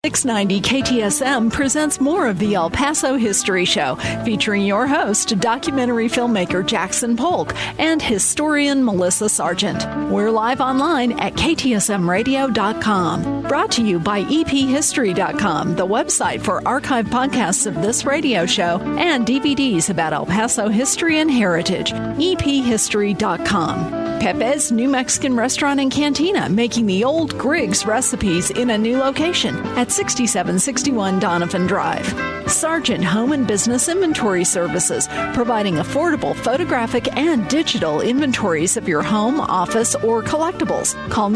690 KTSM presents more of the El Paso History Show, featuring your host, documentary filmmaker Jackson Polk, and historian Melissa Sargent. We're live online at ktsmradio.com. Brought to you by ephistory.com, the website for archive podcasts of this radio show and DVDs about El Paso history and heritage. ephistory.com. Pepe's New Mexican Restaurant and Cantina, making the old Griggs recipes in a new location at 6761 Donovan Drive. Sargent Home and Business Inventory Services, providing affordable photographic and digital inventories of your home, office, or collectibles. Call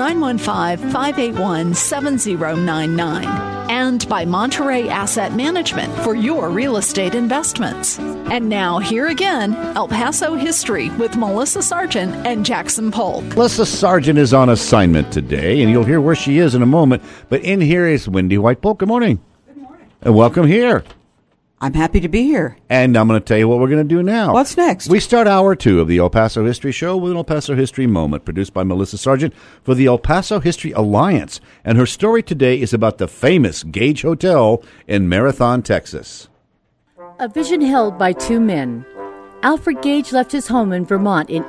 915-581-7099. And by Monterey Asset Management for your real estate investments. And now, here again, El Paso History with Melissa Sargent and Jackson Polk. Melissa Sargent is on assignment today, and you'll hear where she is in a moment. But in here is Wendy White Polk. Good morning. Good morning. And welcome here. I'm happy to be here. And I'm going to tell you what we're going to do now. What's next? We start hour 2 of the El Paso History Show with an El Paso History Moment, produced by Melissa Sargent for the El Paso History Alliance. And her story today is about the famous Gage Hotel in Marathon, Texas. A vision held by two men. Alfred Gage left his home in Vermont in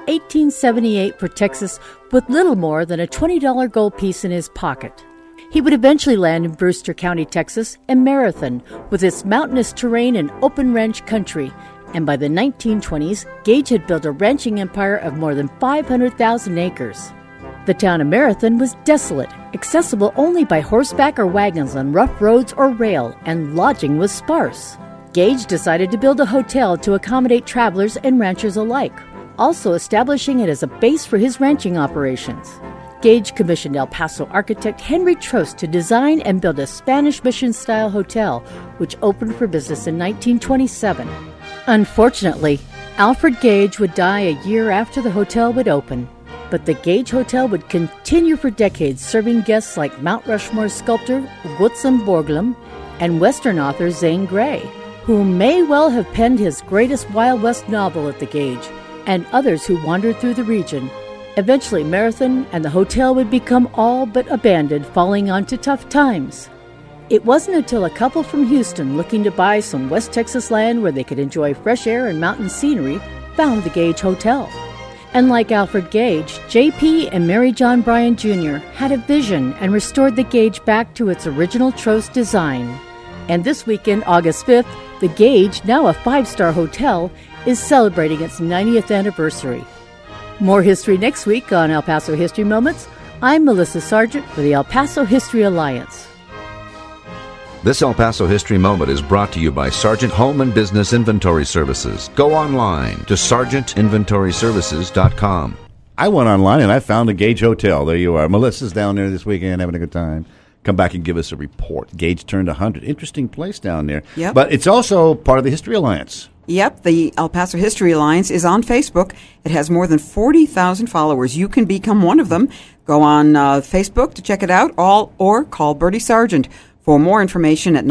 1878 for Texas with little more than a $20 gold piece in his pocket. He would eventually land in Brewster County, Texas, and Marathon, with its mountainous terrain and open ranch country. And by the 1920s, Gage had built a ranching empire of more than 500,000 acres. The town of Marathon was desolate, accessible only by horseback or wagons on rough roads or rail, and lodging was sparse. Gage decided to build a hotel to accommodate travelers and ranchers alike, also establishing it as a base for his ranching operations. Gage commissioned El Paso architect Henry Trost to design and build a Spanish Mission-style hotel, which opened for business in 1927. Unfortunately, Alfred Gage would die a year after the hotel would open, but the Gage Hotel would continue for decades, serving guests like Mount Rushmore sculptor Gutzon Borglum and Western author Zane Grey, who may well have penned his greatest Wild West novel at the Gage, and others who wandered through the region. Eventually, Marathon and the hotel would become all but abandoned, falling onto tough times. It wasn't until a couple from Houston looking to buy some West Texas land where they could enjoy fresh air and mountain scenery found the Gage Hotel. And like Alfred Gage, J.P. and Mary John Bryan Jr. had a vision and restored the Gage back to its original Trost design. And this weekend, August 5th, the Gage, now a 5-star hotel, is celebrating its 90th anniversary. More history next week on El Paso History Moments. I'm Melissa Sargent for the El Paso History Alliance. This El Paso History Moment is brought to you by Sargent Home and Business Inventory Services. Go online to sargentinventoryservices.com. I went online and I found the Gage Hotel. There you are. Melissa's down there this weekend having a good time. Come back and give us a report. Gage turned 100. Interesting place down there. Yep. But it's also part of the History Alliance. Yep, the El Paso History Alliance is on Facebook. It has more than 40,000 followers. You can become one of them. Go on Facebook to check it out, or call Bertie Sargent for more information at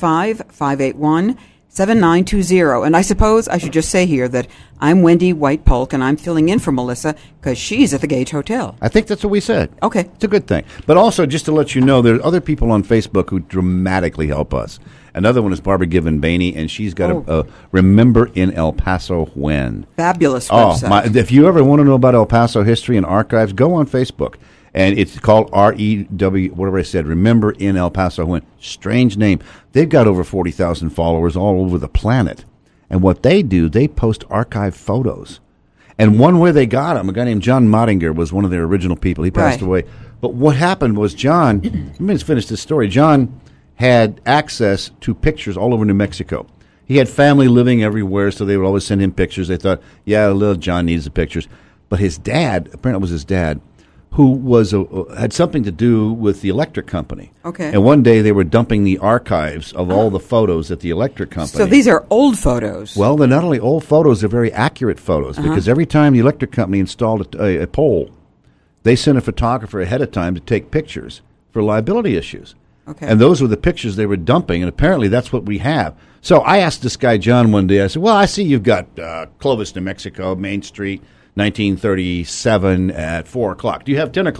915-581-7920. And I suppose I should just say here that I'm Wendy White Polk, and I'm filling in for Melissa because she's at the Gage Hotel. I think that's what we said. Okay. It's a good thing. But also, just to let you know, there are other people on Facebook who dramatically help us. Another one is Barbara Given-Baney, and she's got a Remember in El Paso When. Fabulous website. If you ever want to know about El Paso history and archives, go on Facebook. And it's called REW, whatever I said, Remember in El Paso When. Strange name. They've got over 40,000 followers all over the planet. And what they do, they post archive photos. And one where they got them, a guy named John Mottinger was one of their original people. He passed away. But what happened was John, let me just finish this story. John had access to pictures all over New Mexico. He had family living everywhere, so they would always send him pictures. They thought, yeah, little John needs the pictures. But his dad, apparently it was his dad, who was had something to do with the electric company. Okay. And one day they were dumping the archives of all the photos at the electric company. So these are old photos. Well, they're not only old photos, they're very accurate photos, because every time the electric company installed a pole, they sent a photographer ahead of time to take pictures for liability issues. Okay. And those were the pictures they were dumping, and apparently that's what we have. So I asked this guy, John, one day, I said, well, I see you've got Clovis, New Mexico, Main Street, 1937 at 4 o'clock. Do you have 10 o'clock?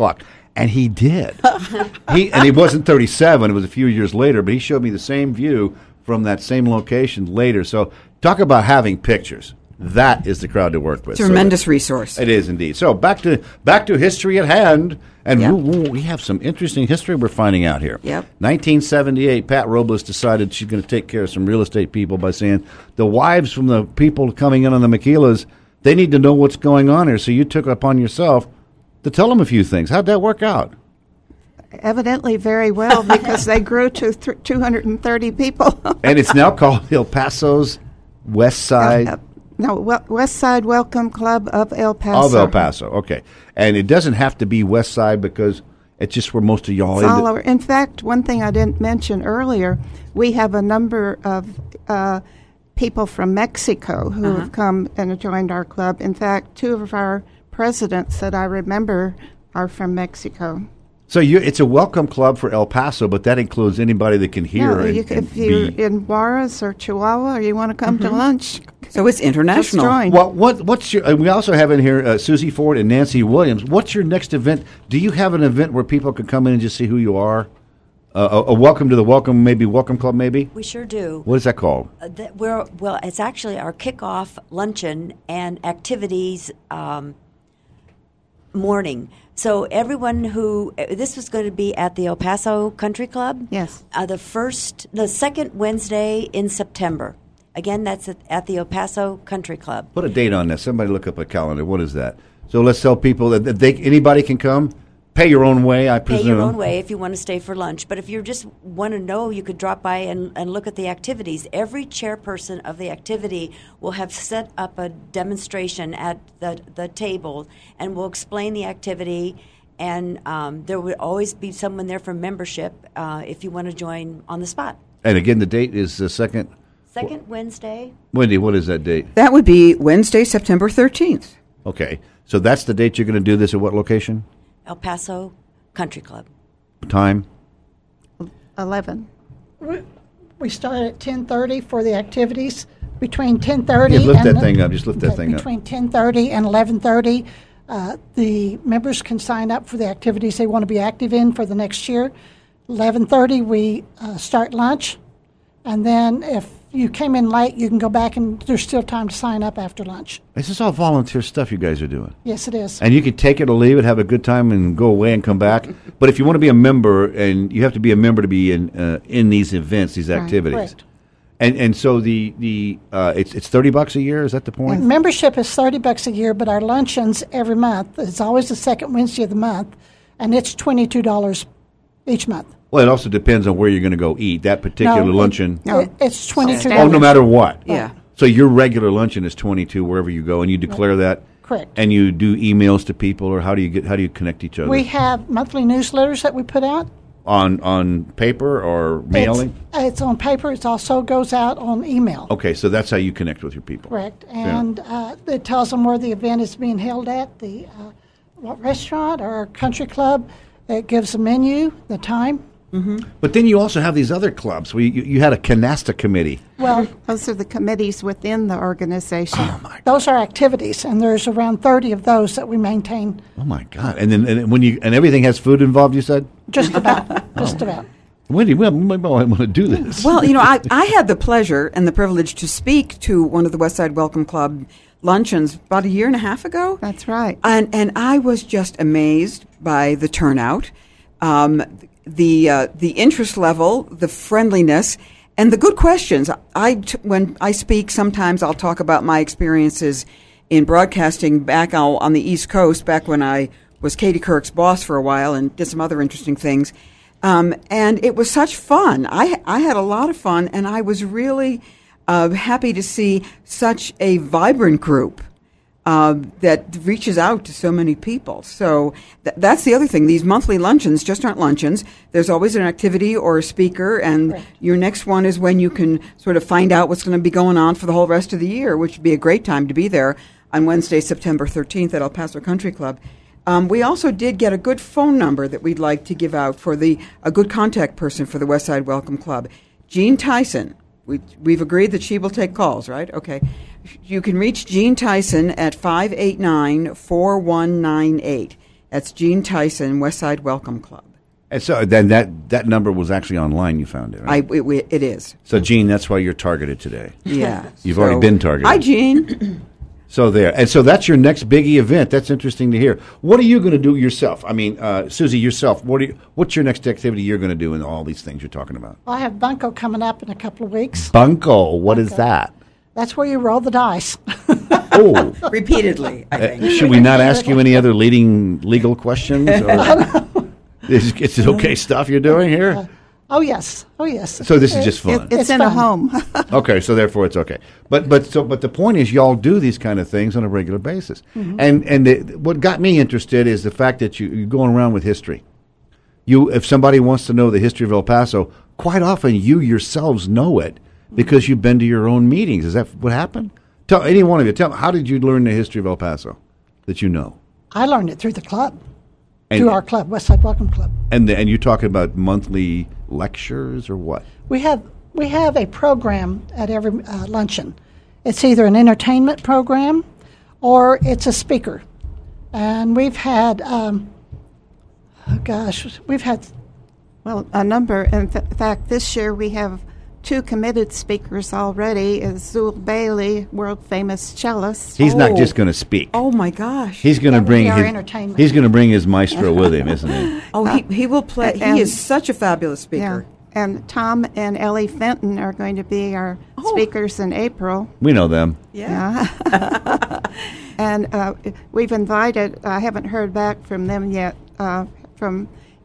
And he did. He wasn't 37. It was a few years later, but he showed me the same view from that same location later. So talk about having pictures. That is the crowd to work with. Tremendous resource. It is indeed. So back to history at hand. And Yep. we have some interesting history we're finding out here. Yep. 1978, Pat Robles decided she's going to take care of some real estate people by saying the wives from the people coming in on the Maquilas, they need to know what's going on here. So you took it upon yourself to tell them a few things. How'd that work out? Evidently very well, because they grew to 230 people. And it's now called El Paso's West Side. West Side Welcome Club of El Paso. Of El Paso, okay. And it doesn't have to be West Side because it's just where most of y'all It's all over. In fact, one thing I didn't mention earlier, we have a number of people from Mexico who have come and joined our club. In fact, two of our presidents that I remember are from Mexico. So it's a welcome club for El Paso, but that includes anybody that can hear. No, if you're in Juarez or Chihuahua or you want to come to lunch. So it's international. Just join. Well, what's your? We also have in here Susie Ford and Nancy Williams. What's your next event? Do you have an event where people can come in and just see who you are? A welcome to the welcome club, maybe? We sure do. What is that called? It's actually our kickoff luncheon and activities morning. So everyone this was going to be at the El Paso Country Club. Yes. The second Wednesday in September. Again, that's at the El Paso Country Club. Put a date on that. Somebody look up a calendar. What is that? So let's tell people that anybody can come. Pay your own way, I presume. Pay your own way if you want to stay for lunch. But if you just want to know, you could drop by and look at the activities. Every chairperson of the activity will have set up a demonstration at the table and will explain the activity. And there would always be someone there for membership if you want to join on the spot. And again, the date is the second Wednesday. Wendy, what is that date? That would be Wednesday, September 13th. Okay. So that's the date you're going to do this at what location? El Paso Country Club. Time? 11. We start at 10:30 for the activities. Between 10:30 Yeah, lift that thing up. Just lift that thing up. Between 10:30 and 11:30, the members can sign up for the activities they want to be active in for the next year. 11:30, we start lunch. And then if you came in late, you can go back and there's still time to sign up after lunch. This is all volunteer stuff you guys are doing. Yes, it is. And you can take it or leave it, have a good time, and go away and come back. But if you want to be a member, and you have to be a member to be in these events, these activities. Correct. And so it's $30 a year. Is that the point? Membership is $30 a year, but our luncheons every month. It's always the second Wednesday of the month, and it's $22 each month. Well, it also depends on where you're going to go eat. That particular luncheon. It's $22. Oh, no matter what. Yeah. So your regular luncheon is $22 wherever you go, and you declare that. Correct. And you do emails to people, or how do you connect each other? We have monthly newsletters that we put out. On paper or mailing? It's on paper. It also goes out on email. Okay, so that's how you connect with your people. Correct. And it tells them where the event is being held at, the what restaurant or country club. It gives a menu, the time. Mm-hmm. But then you also have these other clubs. You had a canasta committee. Well, those are the committees within the organization. Oh my God. Those are activities, and there's around 30 of those that we maintain. Oh my God! And then and everything has food involved. You said just about, just about. Wendy, we might want to do this. Well, I had the pleasure and the privilege to speak to one of the Westside Welcome Club luncheons about a year and a half ago. That's right. And I was just amazed by the turnout, the interest level, the friendliness, and the good questions. When I speak, sometimes I'll talk about my experiences in broadcasting back on the East Coast, back when I was Katie Couric's boss for a while and did some other interesting things. And it was such fun. I had a lot of fun, and I was really happy to see such a vibrant group that reaches out to so many people. So that's the other thing. These monthly luncheons just aren't luncheons. There's always an activity or a speaker, and right. Your next one is when you can sort of find out what's going to be going on for the whole rest of the year, which would be a great time to be there on Wednesday, September 13th at El Paso Country Club. We also did get a good phone number that we'd like to give out for a good contact person for the Westside Welcome Club. Jean Tyson. We've agreed that she will take calls, right? Okay. You can reach Jean Tyson at 589-4198. That's Gene Tyson, Westside Welcome Club. And so then that number was actually online. You found it, right? It is. So, Gene, that's why you're targeted today. Yeah. You've already been targeted. Hi, Gene. So there. And so that's your next biggie event. That's interesting to hear. What are you going to do yourself? I mean, Susie, yourself, what's your next activity you're going to do in all these things you're talking about? Well, I have Bunko coming up in a couple of weeks. Bunko, what is that? That's where you roll the dice. Oh. Repeatedly, I think. Should we not ask you any other leading legal questions? Is it okay stuff you're doing here? Oh, yes. So this is just fun. It's in fun. a home. Okay, so therefore it's okay. But the point is, y'all do these kind of things on a regular basis. And what got me interested is the fact that you're going around with history. If somebody wants to know the history of El Paso, quite often you yourselves know it because you've been to your own meetings. Is that what happened? Tell any one of you. Tell how did you learn the history of El Paso that you know? I learned it through the club, And- through our club, Westside Welcome Club. And you're talking about monthly lectures or what? We have a program at every luncheon. It's either an entertainment program or it's a speaker. And we've had, we've had... Well, a number. In fact, this year we have 2 committed speakers already. Is Zul Bailey, world-famous cellist. He's not just going to speak. Oh, my gosh. He's going to bring our his entertainment. He's going to bring his maestro with him, isn't he? Oh, he will play. and- He is such a fabulous speaker. Yeah. And Tom and Ellie Fenton are going to be our speakers in April. We know them. Yeah. And we've invited, I haven't heard back from them yet, from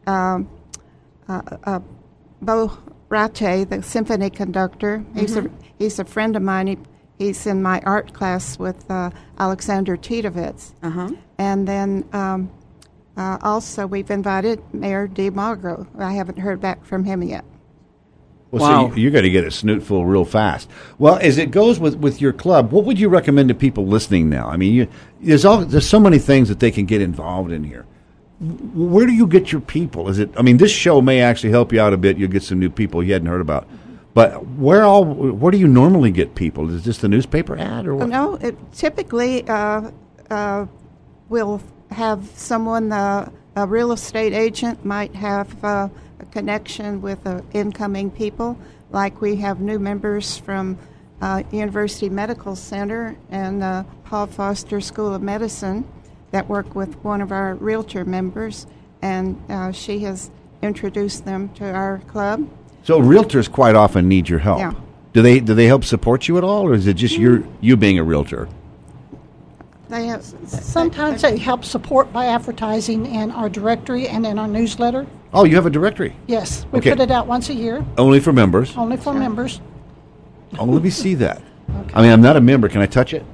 Bo Rate, the symphony conductor. He's a friend of mine. He's in my art class with Alexander Titovitz. And then also we've invited Mayor DeMagro. I haven't heard back from him yet. Well, Wow. so you got to get a snootful real fast. Well, as it goes with your club, what would you recommend to people listening now? I mean, there's so many things that they can get involved in here. Where do you get your people? This show may actually help you out a bit. You'll get some new people you hadn't heard about. But where do you normally get people? Is this the newspaper ad or what? No, typically we'll have someone, a real estate agent might have a connection with incoming people. Like we have new members from University Medical Center and Paul Foster School of Medicine that work with one of our realtor members, and she has introduced them to our club. So realtors quite often need your help. Yeah. Do they help support you at all, or is it just you being a realtor? They have Sometimes they help support by advertising in our directory and in our newsletter. Oh, you have a directory. Yes, we Okay. put it out once a year, Only for members. only for members. Oh, let me see that. I mean, I'm not a member. Can I touch it?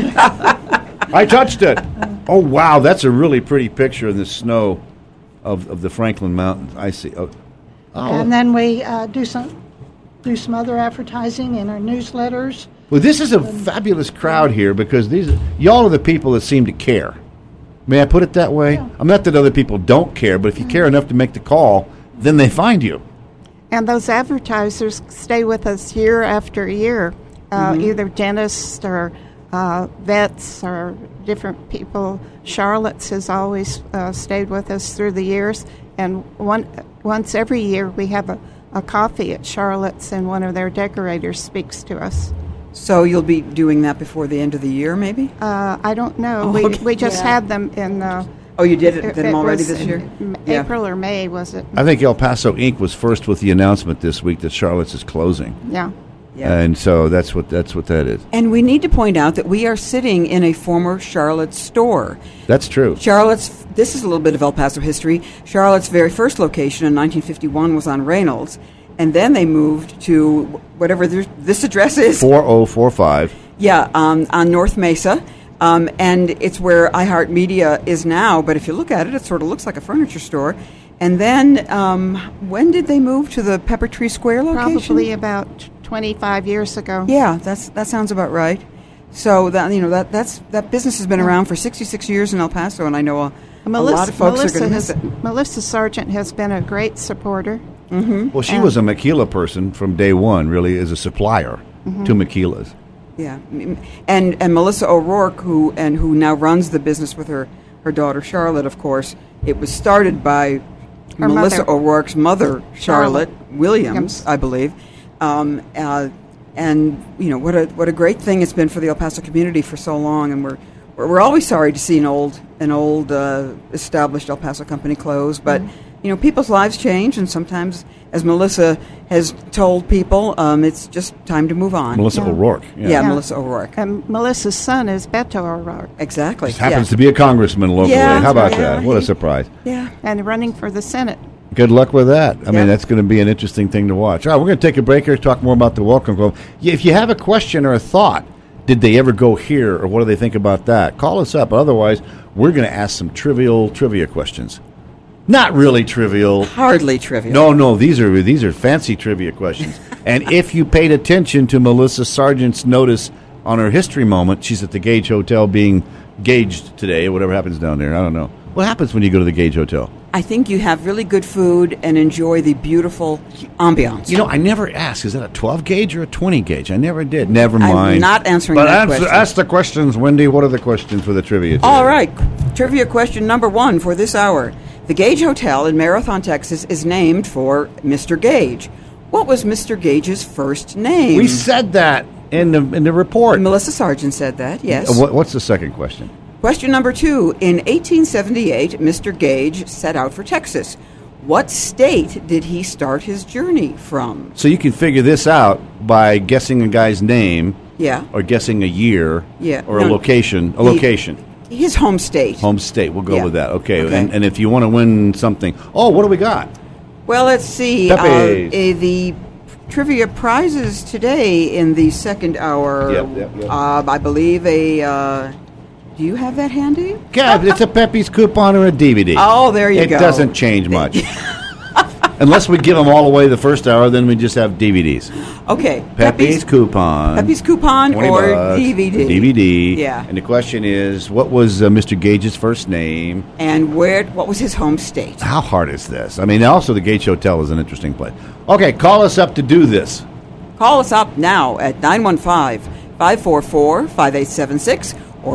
I touched it. Oh, wow. That's a really pretty picture in the snow of the Franklin Mountains. I see. Oh. And then we do some other advertising in our newsletters. Well, this is a fabulous crowd here because y'all are the people that seem to care. May I put it that way? Yeah. I'm not that other people don't care, but if you care enough to make the call, then they find you. And those advertisers stay with us year after year, either dentists or vets or different people. Charlotte's has always stayed with us through the years, and once every year we have a coffee at Charlotte's, and one of their decorators speaks to us. So you'll be doing that before the end of the year, maybe? I don't know. Oh, okay. We just had them in... Oh, you did them it already was this year? in Yeah. April or May, was it? I think El Paso Inc. was first with the announcement this week that Charlotte's is closing. Yeah. Yeah. And so that's what that is. And we need to point out that we are sitting in a former Charlotte store. That's true. This is a little bit of El Paso history. Charlotte's very first location in 1951 was on Reynolds, and then they moved to whatever this address is. 4045. Yeah, on North Mesa. And it's where iHeartMedia is now, but if you look at it, it sort of looks like a furniture store. And then, when did they move to the Pepper Tree Square location? Probably about 25 years ago. Yeah, that sounds about right. So that business has been around for 66 years in El Paso, and I know a lot of folks are going to miss it. Melissa Sargent has been a great supporter. Well, she was a Maquila person from day one, really, as a supplier to Maquilas. Yeah, and Melissa O'Rourke, who now runs the business with her her daughter Charlotte, of course. It was started by Her Melissa mother. O'Rourke's mother, Charlotte Williams, Williams. I believe. And what a great thing it's been for the El Paso community for so long, and we're always sorry to see an old established El Paso company close, but people's lives change, and sometimes, as Melissa has told people, it's just time to move on. Melissa O'Rourke. Yeah, Melissa O'Rourke. And Melissa's son is Beto O'Rourke. Exactly. Just happens to be a congressman locally. Yeah, How about yeah, that? What a surprise. Yeah. And running for the Senate. Good luck with that. I Yeah. mean, that's going to be an interesting thing to watch. All right, we're going to take a break here, talk more about the Welcome Club. If you have a question or a thought, did they ever go here, or what do they think about that? Call us up. Otherwise, we're going to ask some trivia questions. Not really trivial. Hardly trivial. No, these are fancy trivia questions. And if you paid attention to Melissa Sargent's notice on her history moment, she's at the Gage Hotel being gauged today, or whatever happens down there. I don't know. What happens when you go to the Gage Hotel? I think you have really good food and enjoy the beautiful ambiance. I never asked, is that a 12 gauge or a 20 gauge? I never did. Never I'm mind. not answering but that question. Ask the questions, Wendy. What are the questions for the trivia today? All right. Trivia question number 1 for this hour. The Gage Hotel in Marathon, Texas is named for Mr. Gage. What was Mr. Gage's first name? We said that in the report. Melissa Sargent said that, yes. What's the second question? Question number 2. In 1878, Mr. Gage set out for Texas. What state did he start his journey from? So you can figure this out by guessing a guy's name. Yeah. Or guessing a year. Yeah. Or a location. His home state. Home state. We'll go Yeah. with that. Okay. Okay. And if you want to win something. Oh, what do we got? Well, let's see. Pepe's. The trivia prizes today in the second hour. Yep. I believe do you have that handy? Yeah, it's a Pepe's coupon or a DVD. Oh, there you go. It doesn't change much. Unless we give them all away the first hour, then we just have DVDs. Okay. Pepe's coupon. Pepe's coupon $20 or DVD. DVD. Yeah. And the question is, what was Mr. Gage's first name? And what was his home state? How hard is this? I mean, also the Gage Hotel is an interesting place. Okay, call us up to do this. Call us up now at 915-544-5876 or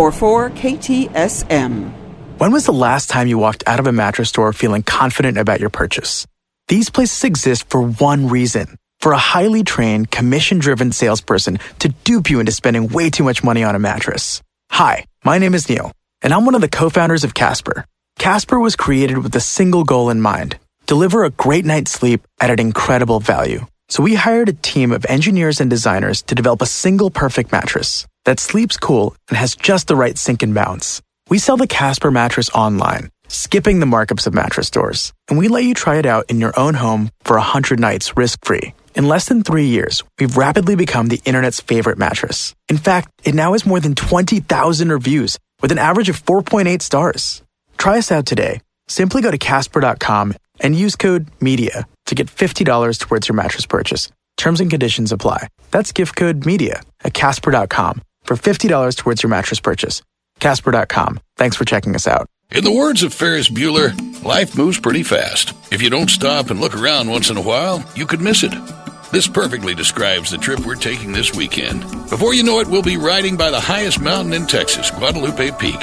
544-KTSM. When was the last time you walked out of a mattress store feeling confident about your purchase? These places exist for one reason. For a highly trained, commission-driven salesperson to dupe you into spending way too much money on a mattress. Hi, my name is Neil, and I'm one of the co-founders of Casper. Casper was created with a single goal in mind: deliver a great night's sleep at an incredible value. So we hired a team of engineers and designers to develop a single perfect mattress that sleeps cool and has just the right sink and bounce. We sell the Casper mattress online, skipping the markups of mattress stores, and we let you try it out in your own home for 100 nights risk-free. In less than 3 years, we've rapidly become the internet's favorite mattress. In fact, it now has more than 20,000 reviews with an average of 4.8 stars. Try us out today. Simply go to Casper.com and use code MEDIA to get $50 towards your mattress purchase. Terms and conditions apply. That's gift code MEDIA at Casper.com for $50 towards your mattress purchase. Casper.com. Thanks for checking us out. In the words of Ferris Bueller, life moves pretty fast. If you don't stop and look around once in a while, you could miss it. This perfectly describes the trip we're taking this weekend. Before you know it, we'll be riding by the highest mountain in Texas, Guadalupe Peak.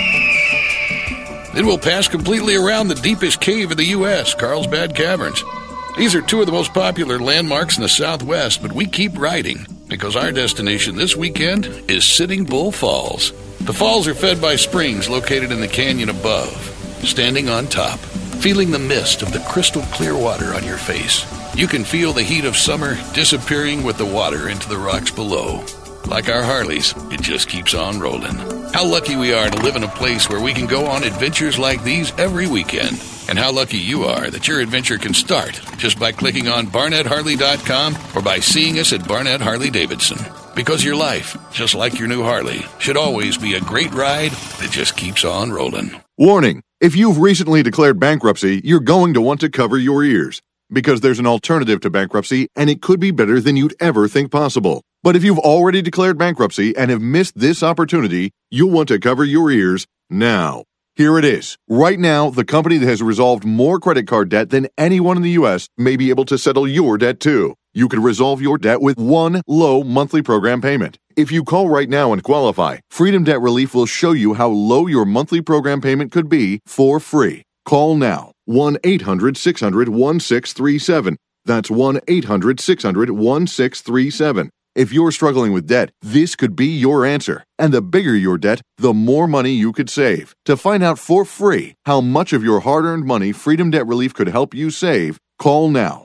Then we'll pass completely around the deepest cave in the U.S., Carlsbad Caverns. These are two of the most popular landmarks in the Southwest, but we keep riding because our destination this weekend is Sitting Bull Falls. The falls are fed by springs located in the canyon above. Standing on top, feeling the mist of the crystal clear water on your face, you can feel the heat of summer disappearing with the water into the rocks below. Like our Harleys, it just keeps on rolling. How lucky we are to live in a place where we can go on adventures like these every weekend. And how lucky you are that your adventure can start just by clicking on BarnettHarley.com or by seeing us at Barnett Harley Davidson. Because your life, just like your new Harley, should always be a great ride that just keeps on rolling. Warning, if you've recently declared bankruptcy, you're going to want to cover your ears. Because there's an alternative to bankruptcy, and it could be better than you'd ever think possible. But if you've already declared bankruptcy and have missed this opportunity, you'll want to cover your ears now. Here it is. Right now, the company that has resolved more credit card debt than anyone in the U.S. may be able to settle your debt too. You could resolve your debt with one low monthly program payment. If you call right now and qualify, Freedom Debt Relief will show you how low your monthly program payment could be for free. Call now. 1-800-600-1637. That's 1-800-600-1637. If you're struggling with debt, this could be your answer. And the bigger your debt, the more money you could save. To find out for free how much of your hard-earned money Freedom Debt Relief could help you save, call now.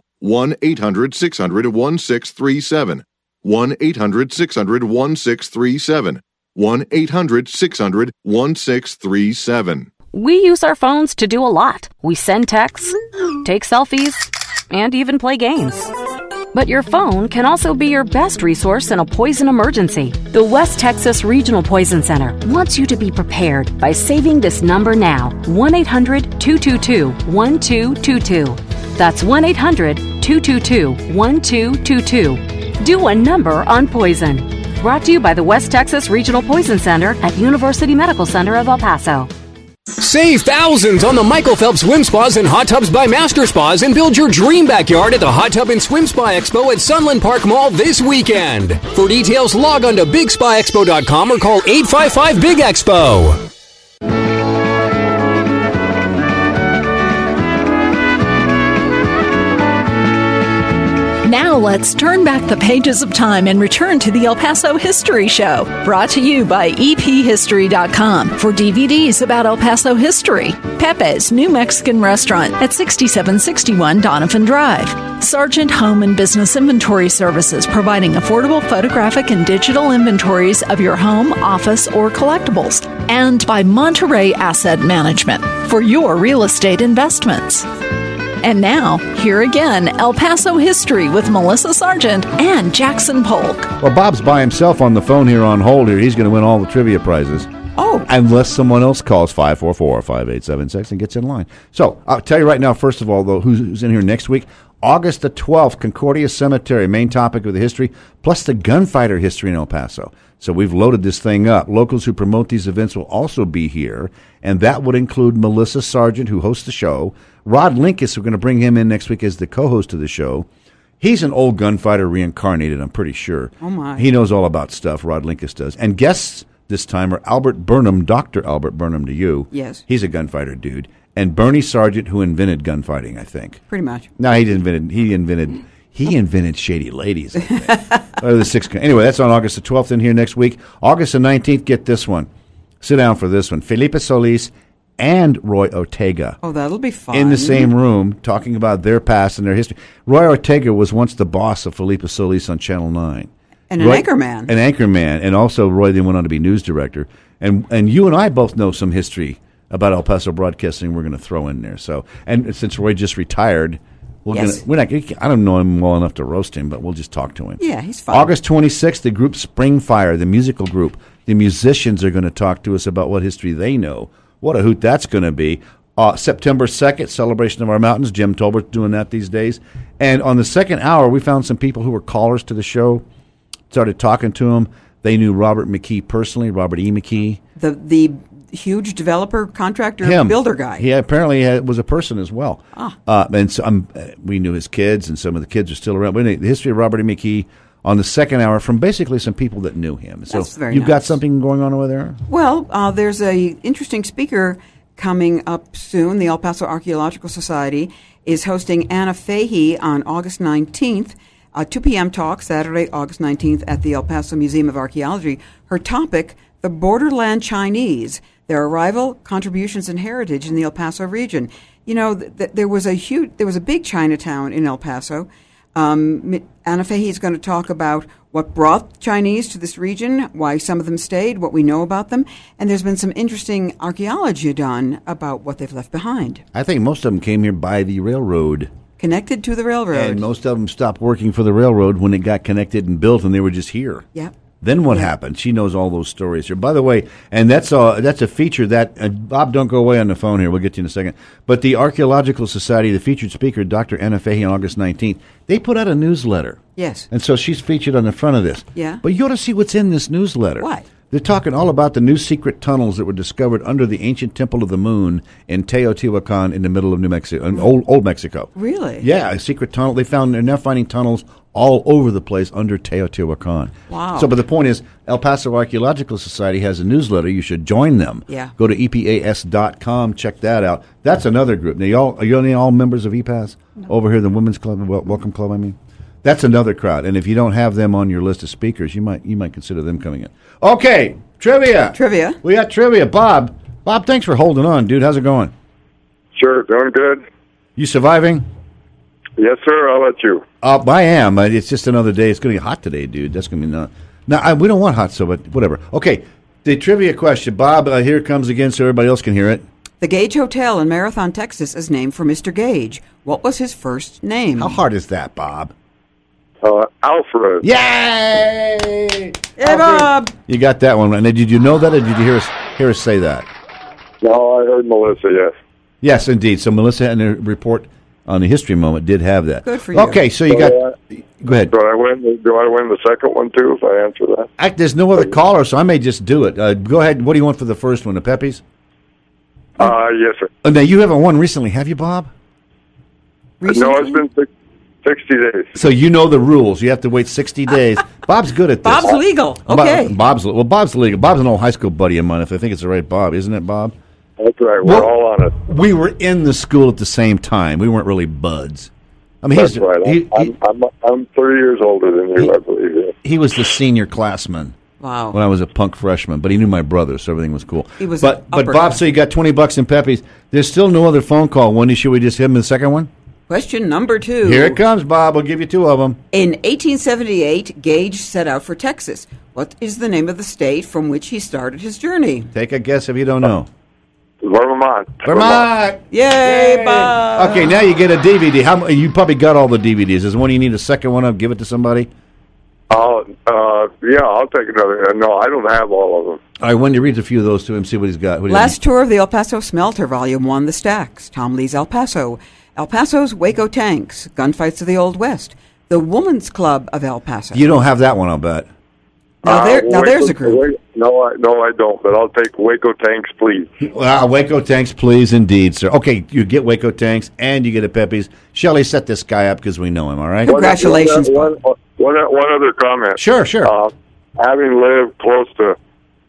1-800-600-1637. 1-800-600-1637. 1-800-600-1637. We use our phones to do a lot. We send texts, take selfies, and even play games. But your phone can also be your best resource in a poison emergency. The West Texas Regional Poison Center wants you to be prepared by saving this number now. 1-800-222-1222. That's 1-800-222-1222. Do a number on poison. Brought to you by the West Texas Regional Poison Center at University Medical Center of El Paso. Save thousands on the Michael Phelps Swim Spas and Hot Tubs by Master Spas and build your dream backyard at the Hot Tub and Swim Spa Expo at Sunland Park Mall this weekend. For details, log on to BigSpaExpo.com or call 855-BIG-EXPO. Now let's turn back the pages of time and return to the El Paso History Show, brought to you by EPHistory.com for DVDs about El Paso history. Pepe's New Mexican Restaurant at 6761 Donovan Drive. Sargent Home and Business Inventory Services, providing affordable photographic and digital inventories of your home, office, or collectibles. And by Monterey Asset Management for your real estate investments. And now, here again, El Paso History with Melissa Sargent and Jackson Polk. Well, Bob's by himself on the phone here on hold here. He's going to win all the trivia prizes. Oh. Unless someone else calls 544-5876 and gets in line. So, I'll tell you right now, first of all, though, who's in here next week. August the 12th, Concordia Cemetery, main topic of the history, plus the gunfighter history in El Paso. So we've loaded this thing up. Locals who promote these events will also be here, and that would include Melissa Sargent, who hosts the show. Rod Linkus, we're going to bring him in next week as the co-host of the show. He's an old gunfighter reincarnated, I'm pretty sure. Oh, my. He knows all about stuff, Rod Linkus does. And guests this time are Albert Burnham, Dr. Albert Burnham to you. Yes. He's a gunfighter dude. And Bernie Sargent, who invented gunfighting, I think. Pretty much. No, he invented shady ladies, I think. Anyway, that's on August the 12th in here next week. August the 19th, get this one. Sit down for this one. Felipe Solis and Roy Ortega. Oh, that'll be fun. In the same room, talking about their past and their history. Roy Ortega was once the boss of Felipe Solis on Channel 9. And an anchorman. An anchorman. And also Roy then went on to be news director. And you and I both know some history about El Paso Broadcasting we're going to throw in there. So, and since Roy just retired, I don't know him well enough to roast him, but we'll just talk to him. Yeah, he's fine. August 26th, the group Springfire, the musical group. The musicians are going to talk to us about what history they know. What a hoot that's going to be. September 2nd, Celebration of Our Mountains. Jim Tolbert's doing that these days. And on the second hour, we found some people who were callers to the show, started talking to them. They knew Robert McKee personally, Robert E. McKee. The huge developer, contractor, builder guy. He apparently was a person as well. And so we knew his kids, and some of the kids are still around. The history of Robert E. McKee on the second hour from basically some people that knew him. So that's very you've nice. Got something going on over there? Well, there's a interesting speaker coming up soon. The El Paso Archaeological Society is hosting Anna Fahey on August 19th. 2 p.m. talk, Saturday, August 19th, at the El Paso Museum of Archaeology. Her topic, the Borderland Chinese, their arrival, contributions, and heritage in the El Paso region. You know, there was a big Chinatown in El Paso. Anna Fahey is going to talk about what brought Chinese to this region, why some of them stayed, what we know about them, and there's been some interesting archaeology done about what they've left behind. I think most of them came here by the railroad. Connected to the railroad. And most of them stopped working for the railroad when it got connected and built, and they were just here. Yep. Then what happened? She knows all those stories here. By the way, and that's a feature that, Bob, don't go away on the phone here. We'll get to you in a second. But the Archaeological Society, the featured speaker, Dr. Anna Fahey, on August 19th, they put out a newsletter. Yes. And so she's featured on the front of this. Yeah. But you ought to see what's in this newsletter. What? They're talking all about the new secret tunnels that were discovered under the ancient Temple of the Moon in Teotihuacan in the middle of New Mexico, in old Mexico. Really? Yeah, a secret tunnel. They're now finding tunnels all over the place under Teotihuacan. Wow. So, but the point is, El Paso Archaeological Society has a newsletter. You should join them. Yeah. Go to EPAS.com. Check that out. That's another group. Now, are you all members of EPAS? No. Over here, the Women's Club, Welcome Club, I mean? That's another crowd. And if you don't have them on your list of speakers, you might consider them coming in. Okay, trivia. We got trivia. Bob, thanks for holding on, dude. How's it going? Sure, doing good. You surviving? Yes, sir. How about you? I am. It's just another day. It's going to be hot today, dude. That's going to be not. No, we don't want hot, so but whatever. Okay, the trivia question. Bob, here it comes again so everybody else can hear it. The Gage Hotel in Marathon, Texas is named for Mr. Gage. What was his first name? How hard is that, Bob? Alfred. Yay! Hey, Bob! You got that one right. Now, did you know that, or did you hear us say that? No, I heard Melissa, yes. Yes, indeed. So Melissa in her report on the history moment did have that. Good for you. Okay, so you got... Go ahead. Do I win the second one, too, if I answer that? There's no other caller, so I may just do it. Go ahead. What do you want for the first one, the Peppies? Yes, sir. Oh, now, you haven't won recently, have you, Bob? Recently? No, it's been 60 days. So you know the rules. You have to wait 60 days. Bob's good at this. Bob's legal. Okay. Bob's legal. Bob's an old high school buddy of mine, if I think it's the right Bob. Isn't it, Bob? That's right. We're all on it. We were in the school at the same time. We weren't really buds. I mean, that's right. I'm 30 years older than you, I believe. Yeah. He was the senior classman. Wow. When I was a punk freshman, but he knew my brother, so everything was cool. He was but Bob, so you got $20 in Peppies. There's still no other phone call. Wendy, should we just hit him the second one? Question number 2. Here it comes, Bob. I'll give you 2 of them. In 1878, Gage set out for Texas. What is the name of the state from which he started his journey? Take a guess if you don't know. Vermont. Yay, Bob! Okay, now you get a DVD. You probably got all the DVDs. Is one you need a second one of? Give it to somebody. Yeah, I'll take another. No, I don't have all of them. All right, Wendy, read a few of those to him. See what he's got. Last tour of the El Paso Smelter, Volume 1, The Stacks, Tom Lee's El Paso, El Paso's Waco Tanks, Gunfights of the Old West, the Woman's Club of El Paso. You don't have that one, I'll bet. Now there's a group. No, I don't, but I'll take Waco Tanks, please. Waco Tanks, please, indeed, sir. Okay, you get Waco Tanks, and you get a Peppies. Shelley, set this guy up because we know him, all right? Congratulations. One other comment. Sure. Having lived close to,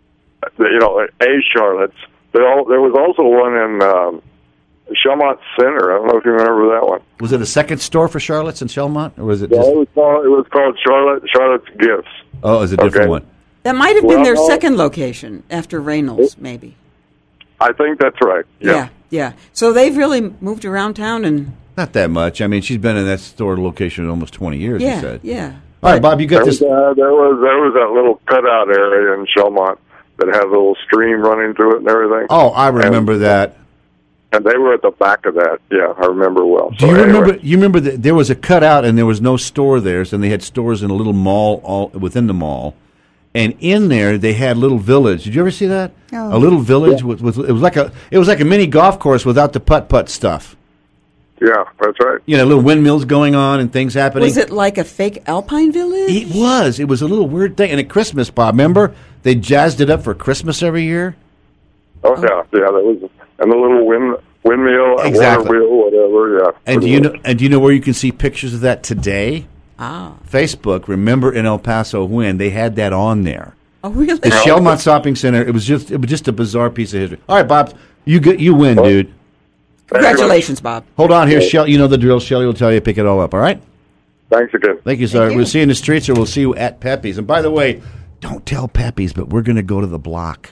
A Charlotte's, there was also one in Shelmont Center. I don't know if you remember that one. Was it a second store for Charlotte's in Shelmont, or was it? No, it was called Charlotte's Gifts. Oh, it was a different one. That might have been their second location after Reynolds, maybe. I think that's right. Yeah. So they've really moved around town and. Not that much. I mean, she's been in that store location almost 20 years. You said. Yeah. All right, Bob, you got this. There was that little cutout area in Shelmont that has a little stream running through it and everything. Oh, I remember that. And they were at the back of that. Yeah, I remember well. Do you remember? You remember that there was a cutout and there was no store there, and they had stores in a little mall all within the mall, and in there they had little village. Did you ever see that? Oh. A little village with it was like a mini golf course without the putt stuff. Yeah, that's right. Little windmills going on and things happening. Was it like a fake Alpine village? It was. It was a little weird thing. And at Christmas, Bob, remember they jazzed it up for Christmas every year. Oh. Yeah. That was, and the little windmill, exactly. Water wheel, whatever. Yeah. And do you know where you can see pictures of that today? Ah. Facebook. Remember in El Paso when they had that on there. Oh, really? The Shelmont Shopping Center. It was just a bizarre piece of history. All right, Bob, you win, dude. Congratulations, Bob. Hold on here, Shelley. You know the drill. Shelley will tell you to pick it all up. All right. Thanks again. Thank you, sir. We'll see you in the streets, or we'll see you at Peppies. And by the way, don't tell Peppies, but we're going to go to the block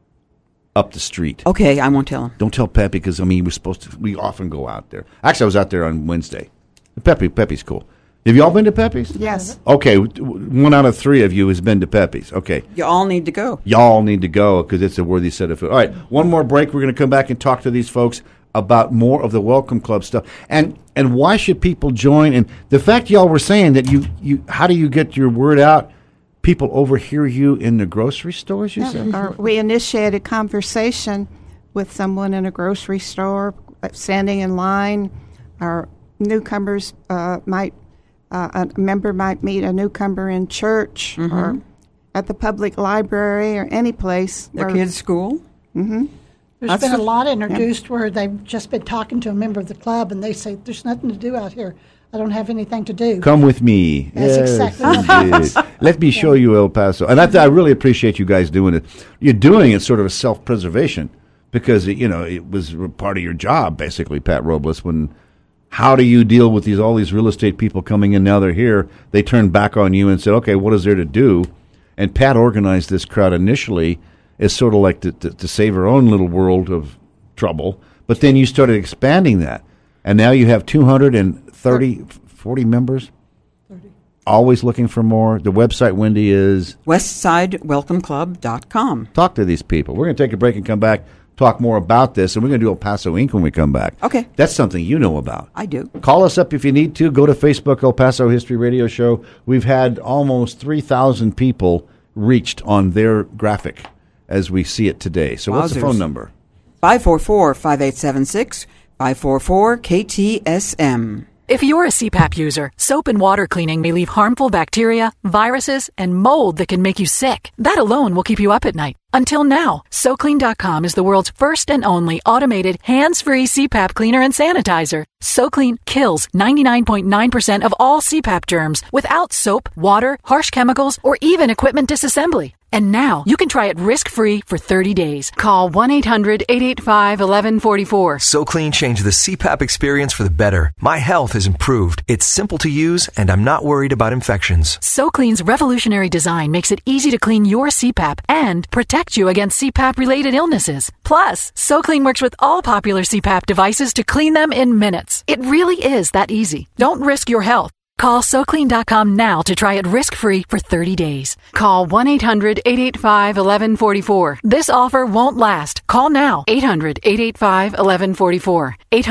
up the street. Okay, I won't tell him. Don't tell Peppy because we often go out there. Actually, I was out there on Wednesday. Peppy's cool. Have you all been to Peppi's? Yes. Okay, 1 out of 3 of you has been to Peppi's. Okay. You all need to go. Y'all need to go because it's a worthy set of food. All right, one more break. We're going to come back and talk to these folks about more of the Welcome Club stuff and why should people join. And the fact y'all were saying that you how do you get your word out? People overhear you in the grocery stores, you said? Or we initiated conversation with someone in a grocery store, standing in line. Our newcomers a member might meet a newcomer in church or at the public library or any place. Their kids' school? Mm-hmm. There's been a lot introduced where they've just been talking to a member of the club and they say, there's nothing to do out here I don't have anything to do. Come with me. That's exactly what yes. Let me show you El Paso. And I really appreciate you guys doing it. You're doing it sort of a self-preservation because, it was part of your job, basically, Pat Robles, how do you deal with all these real estate people coming in? Now they're here. They turned back on you and said, okay, what is there to do? And Pat organized this crowd initially as sort of like to save her own little world of trouble. But then you started expanding that. And now you have 40 members? 30. Always looking for more. The website, Wendy, is? WestsideWelcomeClub.com. Talk to these people. We're going to take a break and come back, talk more about this, and we're going to do El Paso Inc. when we come back. Okay. That's something you know about. I do. Call us up if you need to. Go to Facebook, El Paso History Radio Show. We've had almost 3,000 people reached on their graphic as we see it today. So what's the phone number? 544-5876, 544-KTSM. If you're a CPAP user, soap and water cleaning may leave harmful bacteria, viruses, and mold that can make you sick. That alone will keep you up at night. Until now, SoClean.com is the world's first and only automated, hands-free CPAP cleaner and sanitizer. SoClean kills 99.9% of all CPAP germs without soap, water, harsh chemicals, or even equipment disassembly. And now, you can try it risk-free for 30 days. Call 1-800-885-1144. SoClean changed the CPAP experience for the better. My health has improved. It's simple to use, and I'm not worried about infections. SoClean's revolutionary design makes it easy to clean your CPAP and protect you against CPAP-related illnesses. Plus, SoClean works with all popular CPAP devices to clean them in minutes. It really is that easy. Don't risk your health. Call SoClean.com now to try it risk-free for 30 days. Call 1-800-885-1144. This offer won't last. Call now. 800-885-1144.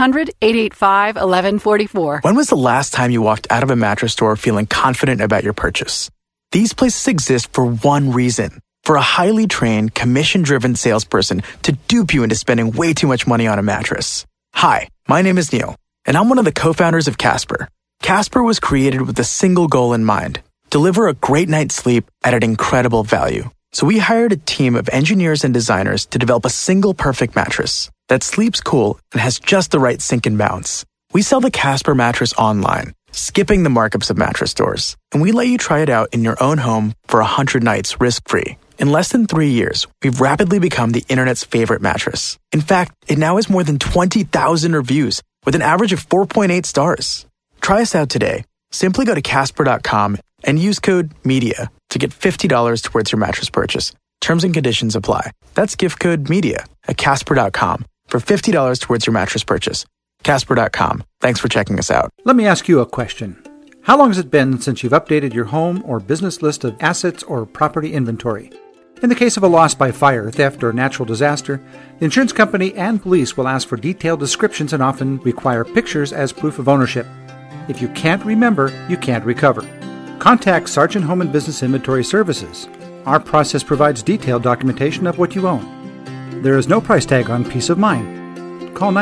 800-885-1144. When was the last time you walked out of a mattress store feeling confident about your purchase? These places exist for one reason. For a highly trained, commission-driven salesperson to dupe you into spending way too much money on a mattress. Hi, my name is Neil, and I'm one of the co-founders of Casper. Casper was created with a single goal in mind: deliver a great night's sleep at an incredible value. So we hired a team of engineers and designers to develop a single perfect mattress that sleeps cool and has just the right sink and bounce. We sell the Casper mattress online, skipping the markups of mattress stores, and we let you try it out in your own home for 100 nights risk-free. In less than 3 years, we've rapidly become the internet's favorite mattress. In fact, it now has more than 20,000 reviews with an average of 4.8 stars. Try us out today. Simply go to Casper.com and use code MEDIA to get $50 towards your mattress purchase. Terms and conditions apply. That's gift code MEDIA at Casper.com for $50 towards your mattress purchase. Casper.com. Thanks for checking us out. Let me ask you a question. How long has it been since you've updated your home or business list of assets or property inventory? In the case of a loss by fire, theft, or natural disaster, the insurance company and police will ask for detailed descriptions and often require pictures as proof of ownership. If you can't remember, you can't recover. Contact Sargent Home and Business Inventory Services. Our process provides detailed documentation of what you own. There is no price tag on peace of mind. Call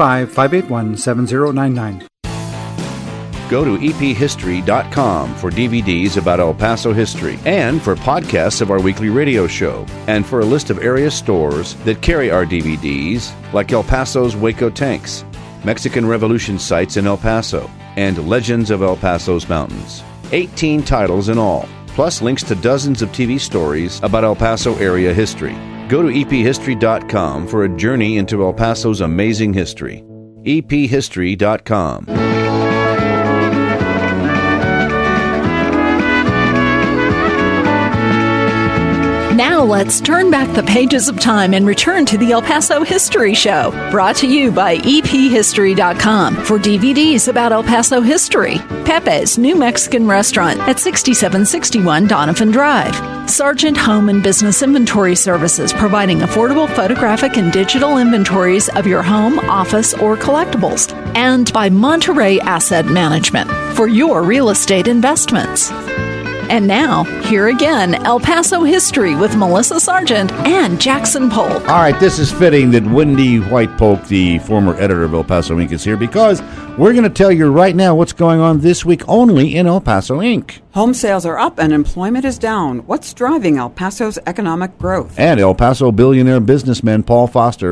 915-581-7099. Go to ephistory.com for DVDs about El Paso history and for podcasts of our weekly radio show and for a list of area stores that carry our DVDs like El Paso's Waco Tanks, Mexican Revolution sites in El Paso, and Legends of El Paso's Mountains. 18 titles in all, plus links to dozens of TV stories about El Paso area history. Go to ephistory.com for a journey into El Paso's amazing history. ephistory.com. Now let's turn back the pages of time and return to the El Paso History Show, brought to you by ephistory.com for DVDs about El Paso history. Pepe's New Mexican Restaurant at 6761 Donovan Drive. Sargent Home and Business Inventory Services, providing affordable photographic and digital inventories of your home, office, or collectibles. And by Monterey Asset Management for your real estate investments. And now, here again, El Paso History with Melissa Sargent and Jackson Polk. All right, this is fitting that Wendy White Polk, the former editor of El Paso Inc., is here because we're going to tell you right now what's going on this week only in El Paso Inc. Home sales are up and employment is down. What's driving El Paso's economic growth? And El Paso billionaire businessman Paul Foster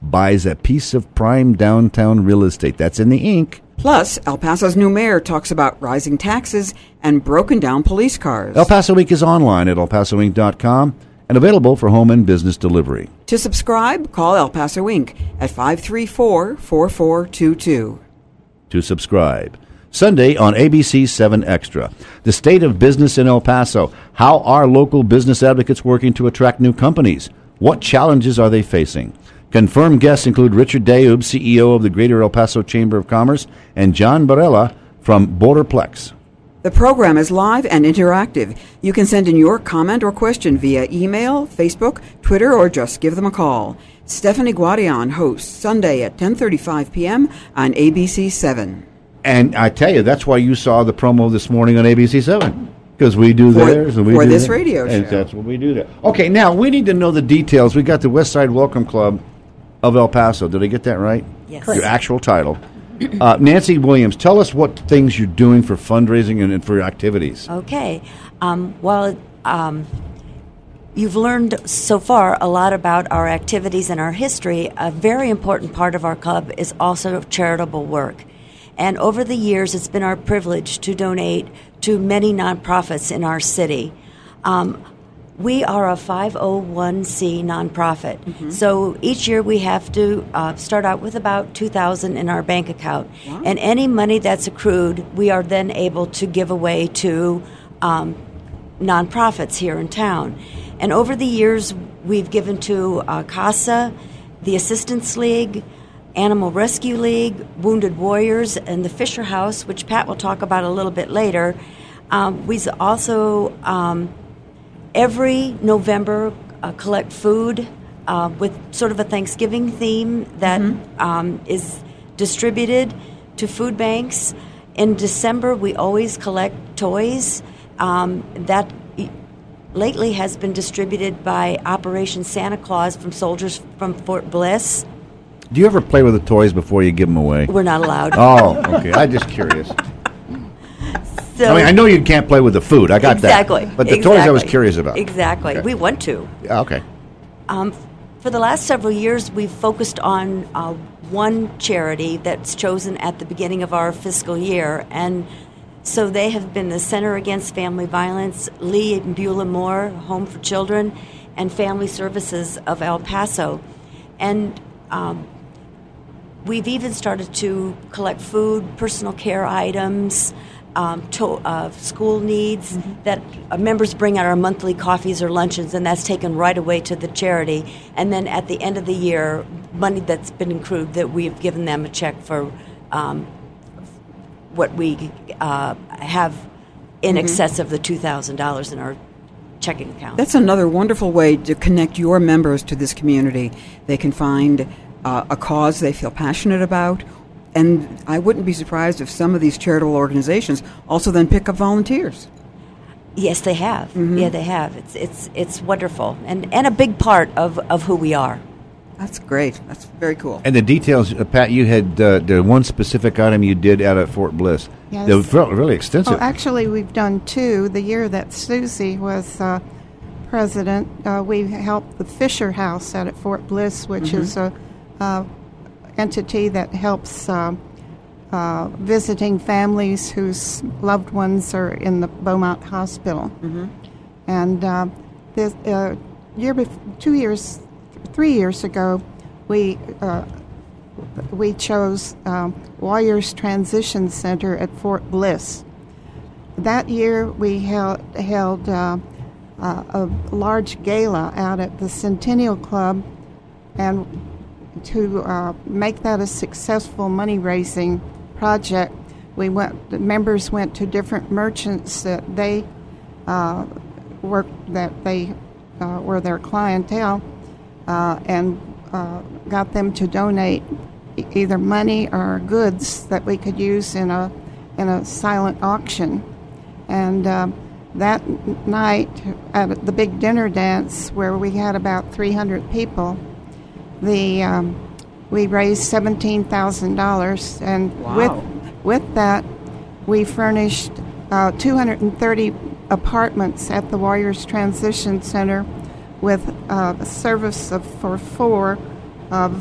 buys a piece of prime downtown real estate. That's in the ink. Plus, El Paso's new mayor talks about rising taxes and broken down police cars. El Paso Week is online at elpasoinc.com and available for home and business delivery. To subscribe, call El Paso Inc. at 534-4422. To subscribe. Sunday on ABC 7 Extra. The state of business in El Paso. How are local business advocates working to attract new companies? What challenges are they facing? Confirmed guests include Richard Daub, CEO of the Greater El Paso Chamber of Commerce, and John Barella from Borderplex. The program is live and interactive. You can send in your comment or question via email, Facebook, Twitter, or just give them a call. Stephanie Guadian hosts Sunday at 10:35 p.m. on ABC 7. And I tell you, that's why you saw the promo this morning on ABC 7. Because we do theirs. And we for do this that. radio show. And that's what we do there. Okay, now we need to know the details. We got the West Side Welcome Club of El Paso. Did I get that right? Yes. Your actual title. Nancy Williams, tell us what things you're doing for fundraising and for activities. Okay. You've learned so far a lot about our activities and our history. A very important part of our club is also charitable work. And over the years, it's been our privilege to donate to many nonprofits in our city. We are a 501c nonprofit. Mm-hmm. So each year we have to start out with about $2,000 in our bank account. Wow. And any money that's accrued, we are then able to give away to nonprofits here in town. And over the years, we've given to CASA, the Assistance League, Animal Rescue League, Wounded Warriors, and the Fisher House, which Pat will talk about a little bit later. We also, every November, collect food with sort of a Thanksgiving theme that is distributed to food banks. In December, we always collect toys that lately has been distributed by Operation Santa Claus from soldiers from Fort Bliss. Do you ever play with the toys before you give them away? We're not allowed. Oh, okay. I'm just curious. So, I mean, I know you can't play with the food. I got exactly, that. But the toys I was curious about. Exactly. Okay. We want to. Okay. For the last several years, we've focused on one charity that's chosen at the beginning of our fiscal year. And so they have been the Center Against Family Violence, Lee and Beulah Moore Home for Children, and Family Services of El Paso. And we've even started to collect food, personal care items, school needs that members bring out our monthly coffees or luncheons, and that's taken right away to the charity. And then at the end of the year, money that's been accrued, that we've given them a check for what we have in excess of the $2,000 in our checking account. That's another wonderful way to connect your members to this community. They can find a cause they feel passionate about. And I wouldn't be surprised if some of these charitable organizations also then pick up volunteers. Yes, they have. Mm-hmm. Yeah, they have. It's wonderful and a big part of who we are. That's great. That's very cool. And the details, Pat, you had the one specific item you did out at Fort Bliss. Yes. They were really extensive. Oh, actually, we've done two. The year that Susie was president, we helped the Fisher House out at Fort Bliss, which is a entity that helps visiting families whose loved ones are in the Beaumont Hospital. And this 3 years ago, we chose Warriors Transition Center at Fort Bliss. That year, we held a large gala out at the Centennial Club, and to make that a successful money-raising project, the members went to different merchants that they were their clientele, and got them to donate either money or goods that we could use in a silent auction. And that night at the big dinner dance, where we had about 300 people, we raised $17,000, and wow. with that, we furnished 230 apartments at the Warriors Transition Center with a service for 4 of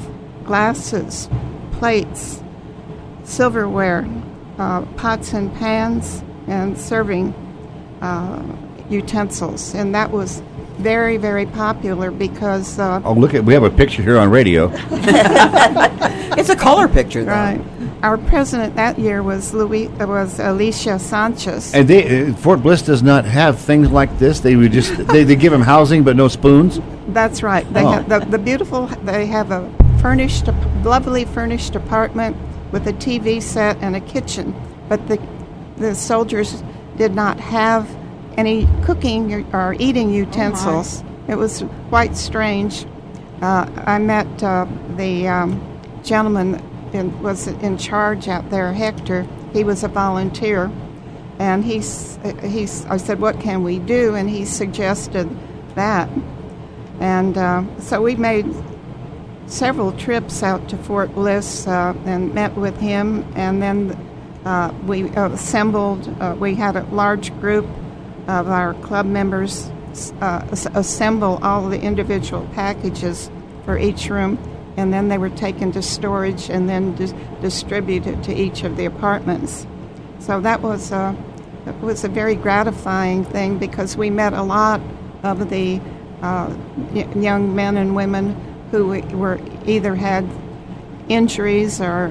glasses, plates, silverware, pots and pans, and serving utensils. And that was very, very popular because... we have a picture here on radio. It's a color picture, though. Right. Our president that year was Alicia Sanchez. And Fort Bliss does not have things like this. They would just they give them housing but no spoons. That's right. They have the beautiful. They have a lovely furnished apartment with a TV set and a kitchen. But the soldiers did not have any cooking or eating utensils. It was quite strange. I met the gentleman was in charge out there, Hector. He was a volunteer, and I said, "What can we do?" And he suggested that, and so we made several trips out to Fort Bliss and met with him, and then we assembled. We had a large group of our club members assemble all the individual packages for each room, and then they were taken to storage and then distributed to each of the apartments. So that was a very gratifying thing because we met a lot of the young men and women who were either had injuries or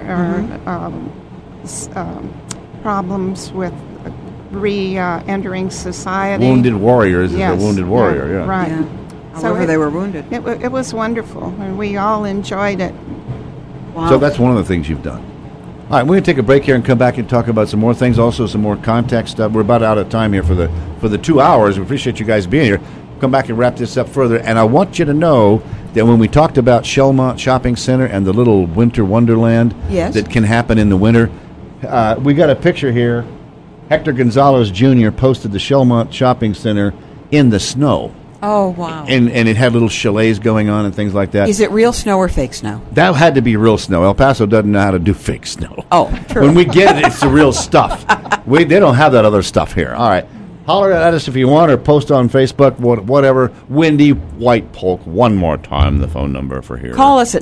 problems with re-entering society. Wounded warriors yes. is a wounded warrior, yeah. Right. Yeah. However they were wounded. It was wonderful, and we all enjoyed it. Wow. So that's one of the things you've done. All right, we're going to take a break here and come back and talk about some more things, also some more contact stuff. We're about out of time here for the 2 hours. We appreciate you guys being here. Come back and wrap this up further. And I want you to know that when we talked about Shelmont Shopping Center and the little winter wonderland that can happen in the winter, we got a picture here. Hector Gonzalez Jr. posted the Shelmont Shopping Center in the snow. Oh, wow. And it had little chalets going on and things like that. Is it real snow or fake snow? That had to be real snow. El Paso doesn't know how to do fake snow. Oh, true. When we get it, it's the real stuff. They don't have that other stuff here. All right. Holler at us if you want or post on Facebook, whatever. Wendy White Polk. One more time, the phone number for here. Call us at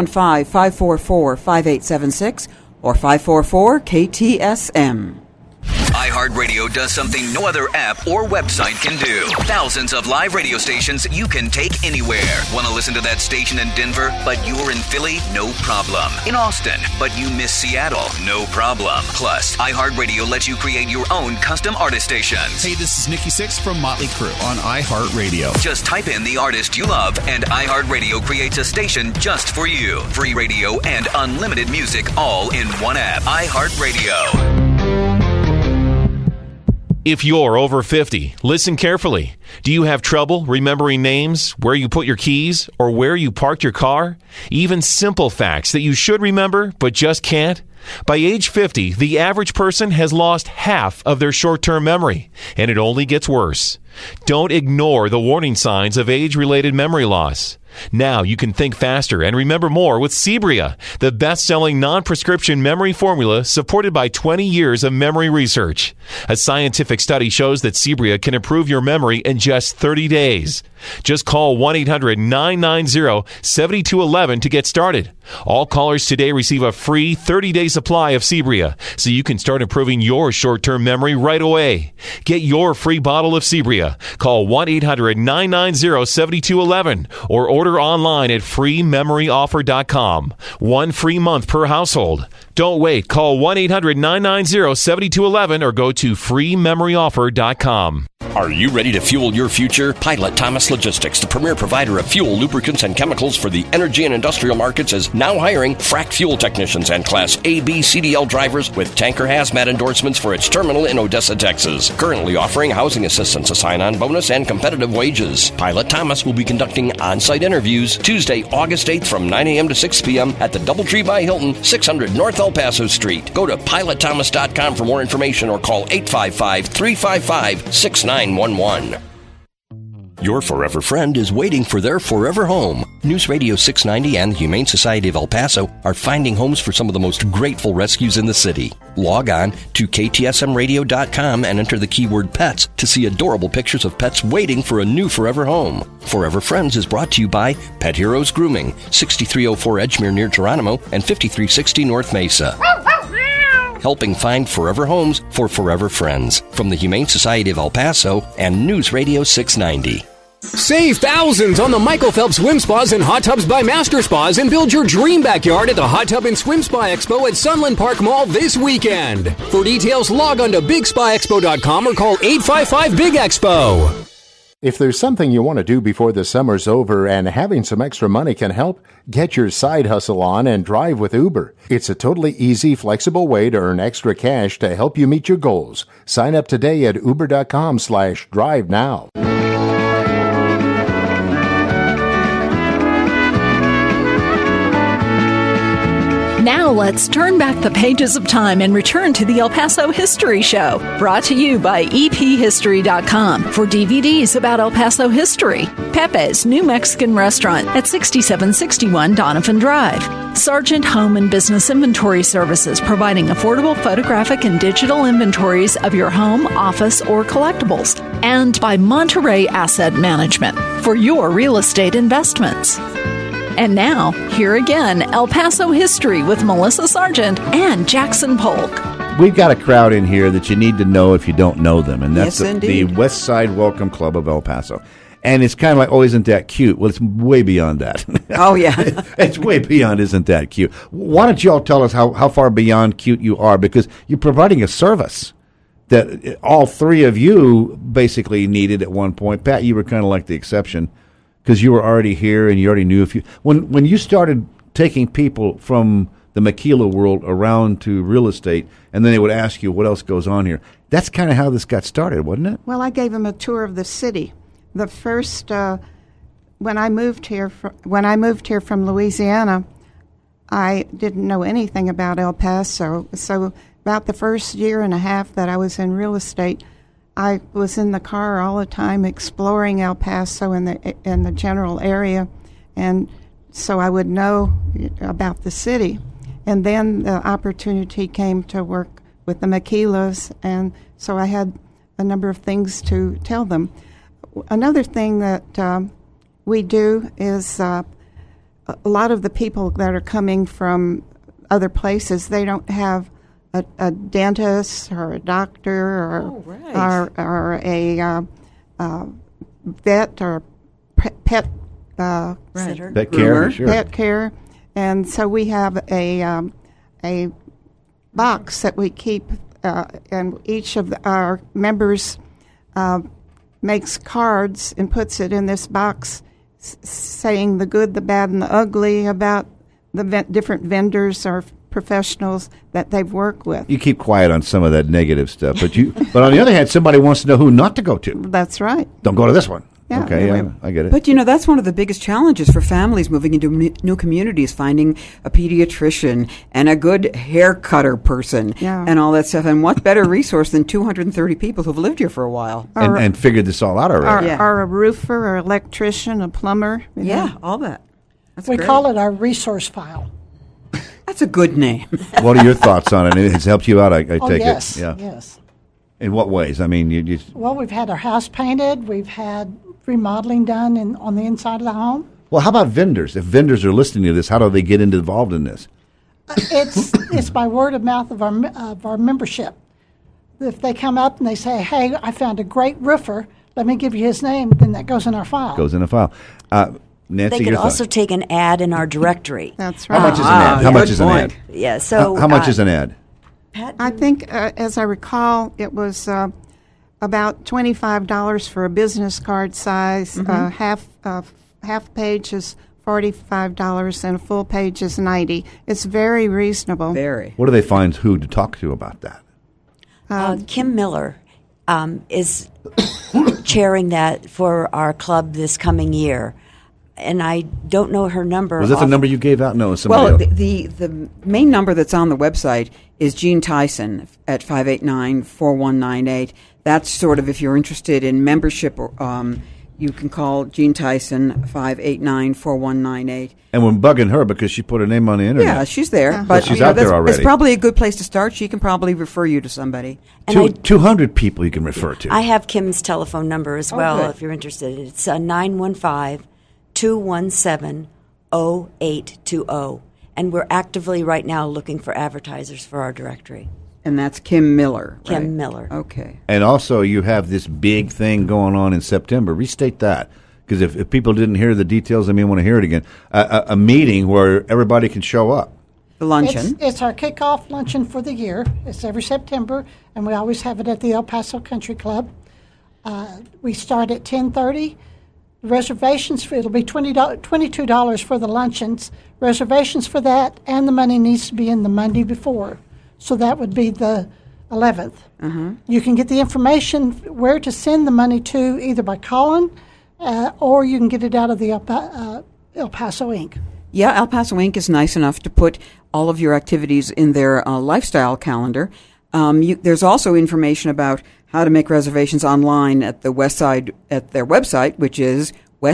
915-544-5876 or 544-KTSM. iHeartRadio does something no other app or website can do. Thousands of live radio stations you can take anywhere. Want to listen to that station in Denver, but you're in Philly? No problem. In Austin, but you miss Seattle? No problem. Plus, iHeartRadio lets you create your own custom artist stations. Hey, this is Nikki Sixx from Motley Crue on iHeartRadio. Just type in the artist you love, and iHeartRadio creates a station just for you. Free radio and unlimited music all in one app. iHeartRadio. If you're over 50, listen carefully. Do you have trouble remembering names, where you put your keys, or where you parked your car? Even simple facts that you should remember but just can't? By age 50, the average person has lost half of their short-term memory, and it only gets worse. Don't ignore the warning signs of age-related memory loss. Now you can think faster and remember more with Sebria, the best-selling non-prescription memory formula supported by 20 years of memory research. A scientific study shows that Sebria can improve your memory in just 30 days. Just call 1-800-990-7211 to get started. All callers today receive a free 30-day supply of Sebria, so you can start improving your short-term memory right away. Get your free bottle of Sebria. Call 1-800-990-7211 or order online at freememoryoffer.com. 1 free month per household. Don't wait. Call 1-800-990-7211 or go to freememoryoffer.com. Are you ready to fuel your future? Pilot Thomas Logistics, the premier provider of fuel, lubricants, and chemicals for the energy and industrial markets, is now hiring frac fuel technicians and Class A, B, CDL drivers with tanker hazmat endorsements for its terminal in Odessa, Texas. Currently offering housing assistance, a sign-on bonus, and competitive wages. Pilot Thomas will be conducting on-site interviews Tuesday, August 8th from 9 a.m. to 6 p.m. at the DoubleTree by Hilton, 600 North El Paso Street. Go to pilotthomas.com for more information or call 855-355-6911. Your forever friend is waiting for their forever home. News Radio 690 and the Humane Society of El Paso are finding homes for some of the most grateful rescues in the city. Log on to ktsmradio.com and enter the keyword pets to see adorable pictures of pets waiting for a new forever home. Forever Friends is brought to you by Pet Heroes Grooming, 6304 Edgemere near Geronimo and 5360 North Mesa. Helping find forever homes for forever friends. From the Humane Society of El Paso and News Radio 690. Save thousands on the Michael Phelps Swim Spas and Hot Tubs by Master Spas and build your dream backyard at the Hot Tub and Swim Spa Expo at Sunland Park Mall this weekend. For details, log on to BigSpaExpo.com or call 855-BIG-EXPO. If there's something you want to do before the summer's over and having some extra money can help, get your side hustle on and drive with Uber. It's a totally easy, flexible way to earn extra cash to help you meet your goals. Sign up today at uber.com/drive now. Now let's turn back the pages of time and return to the El Paso History Show, brought to you by ephistory.com for DVDs about El Paso history. Pepe's New Mexican Restaurant at 6761 Donovan Drive. Sargent Home and Business Inventory Services, providing affordable photographic and digital inventories of your home, office, or collectibles. And by Monterey Asset Management for your real estate investments. And now, here again, El Paso History with Melissa Sargent and Jackson Polk. We've got a crowd in here that you need to know if you don't know them, and that's Yes, the West Side Welcome Club of El Paso. And it's kind of like, oh, isn't that cute? Well, it's way beyond that. Oh, yeah. It's way beyond isn't that cute. Why don't you all tell us how far beyond cute you are, because you're providing a service that all three of you basically needed at one point. Pat, you were kind of like the exception, because you were already here and you already knew when you started taking people from the maquila world around to real estate, and then they would ask you what else goes on here. That's kind of how this got started, wasn't it? Well, I gave them a tour of the city. The first when I moved here from Louisiana, I didn't know anything about El Paso. So about the first year and a half that I was in real estate, I was in the car all the time exploring El Paso in the general area, and so I would know about the city. And then the opportunity came to work with the Maquilas, and so I had a number of things to tell them. Another thing that we do is a lot of the people that are coming from other places, they don't have a dentist or a doctor or a vet or pet sitter. Pet care, sure. Pet care, and so we have a box that we keep, and each of our members makes cards and puts it in this box, saying the good, the bad, and the ugly about the different vendors or professionals that they've worked with. You keep quiet on some of that negative stuff, but on the other hand, somebody wants to know who not to go to. That's right. Don't go to this one. Yeah, okay, yeah, I get it. But, that's one of the biggest challenges for families moving into new communities, finding a pediatrician and a good hair cutter person and all that stuff. And what better resource than 230 people who've lived here for a while. And figured this all out already. Or a roofer, or electrician, a plumber. All that. That's we great. call it our resource file. That's a good name. What are your thoughts on it? It's helped you out, I take yes, it. Yeah. Yes. In what ways? I mean, Well, we've had our house painted. We've had remodeling done on the inside of the home. Well, how about vendors? If vendors are listening to this, how do they get involved in this? It's by word of mouth of our membership. If they come up and they say, "Hey, I found a great roofer. Let me give you his name," then that goes in our file. Goes in a file. Nancy, they could your also thoughts? take an ad in our directory. That's right. How much is an ad? How much is an ad? Yeah. So how much is an ad? Pat, I think, as I recall, it was about $25 for a business card size. Half page is $45, and a full page is $90. It's very reasonable. Very. What do they find who to talk to about that? Kim Miller is chairing that for our club this coming year. And I don't know her number. Was that the number you gave out? No, somebody else. The main number that's on the website is Jean Tyson at 589-4198. That's sort of if you're interested in membership or you can call Jean Tyson, 589-4198. And we're bugging her because she put her name on the internet. Yeah, she's there. But she's out there already. It's probably a good place to start. She can probably refer you to somebody. 200 people you can refer to. I have Kim's telephone number as well, good. if you're interested. It's 915-217-0820. And we're actively right now looking for advertisers for our directory. And that's Kim Miller. Kim right? Miller. Okay. And also, you have this big thing going on in September. Restate that. Because if people didn't hear the details, they may want to hear it again. A meeting where everybody can show up. The luncheon. It's our kickoff luncheon for the year. It's every September, and we always have it at the El Paso Country Club. We start at 10:30. Reservations for it'll be $22 for the luncheons. Reservations for that, and the money needs to be in the Monday before. So that would be the 11th. You can get the information where to send the money to either by calling, or you can get it out of the El Paso Inc. Yeah, El Paso Inc. is nice enough to put all of your activities in their lifestyle calendar. There's also information about how to make reservations online at the West Side, at their website, which is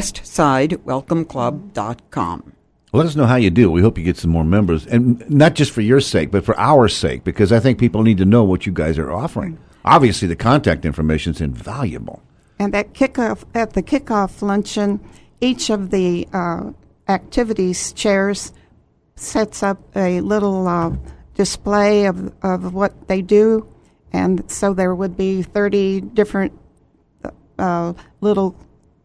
westsidewelcomeclub.com. Let us know how you do. We hope you get some more members, and not just for your sake, but for our sake, because I think people need to know what you guys are offering. Obviously, the contact information is invaluable. And at the kickoff luncheon, each of the activities chairs sets up a little display of what they do, and so there would be 30 different little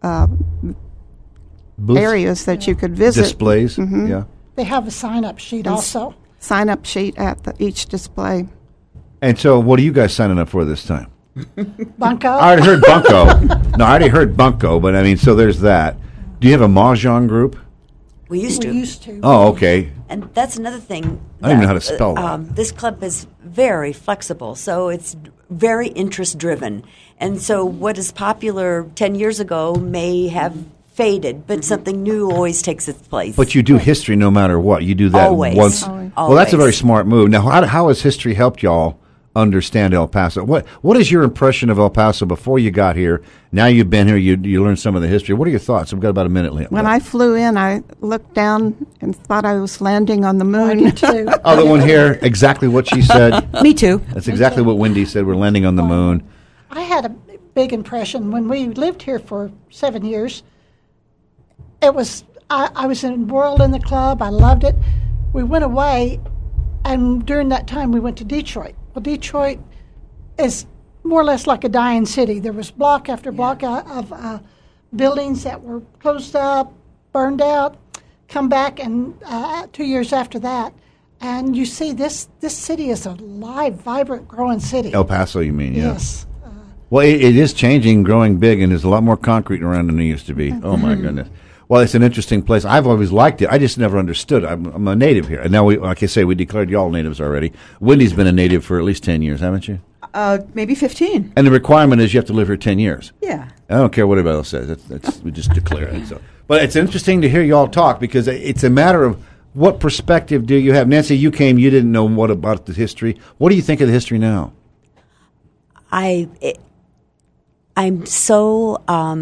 Booths? areas that you could visit. Displays, yeah. They have a sign-up sheet also. Sign-up sheet at each display. And so, what are you guys signing up for this time? Bunko. I already heard Bunko. No, I already heard Bunko, but I mean, so there's that. Do you have a Mahjong group? We used to. Oh, okay. And that's another thing. I don't even know how to spell that. This club is very flexible, so it's very interest-driven. And so what is popular 10 years ago may have faded, but something new always takes its place. But you do history no matter what. You do that Always. once. Always. Well, that's a very smart move. Now, how has history helped y'all understand El Paso? What is your impression of El Paso before you got here? Now you've been here, you learned some of the history. What are your thoughts? We've got about a minute left. When I flew in, I looked down and thought I was landing on the moon. I did too. Other one here, exactly what she said. Me too. That's exactly what Wendy said. We're landing on the moon. I had a big impression when we lived here for 7 years. It was I was embroiled in the club. I loved it. We went away, and during that time we went to Detroit. Well, Detroit is more or less like a dying city. There was block after block of buildings that were closed up, burned out, come back, and 2 years after that. And you see this city is a live, vibrant, growing city. El Paso, you mean, yeah. Yes. Well, it is changing, growing big, and there's a lot more concrete around than there used to be. Oh, my goodness. Well, it's an interesting place. I've always liked it. I just never understood. I'm a native here. And now, like I say, we declared you all natives already. Wendy's been a native for at least 10 years, haven't you? Maybe 15. And the requirement is you have to live here 10 years. Yeah. I don't care what anybody else says. We just declare it. So. But it's interesting to hear you all talk because it's a matter of what perspective do you have. Nancy, you came, you didn't know what about the history. What do you think of the history now? I'm so